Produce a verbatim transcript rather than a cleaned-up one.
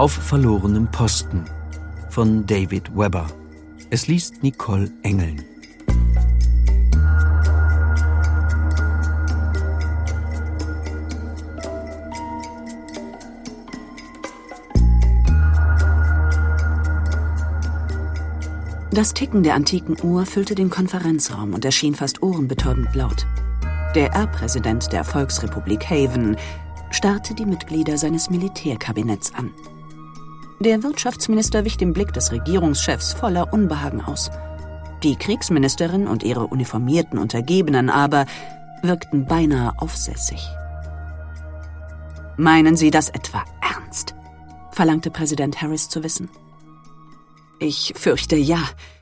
Auf verlorenem Posten von David Webber. Es liest Nicole Engeln. Das Ticken der antiken Uhr füllte den Konferenzraum und erschien fast ohrenbetäubend laut. Der Erbpräsident der Volksrepublik Haven starrte die Mitglieder seines Militärkabinetts an. Der Wirtschaftsminister wich dem Blick des Regierungschefs voller Unbehagen aus. Die Kriegsministerin und ihre uniformierten Untergebenen aber wirkten beinahe aufsässig. »Meinen Sie das etwa ernst?« verlangte Präsident Harris zu wissen. »Ich fürchte ja«,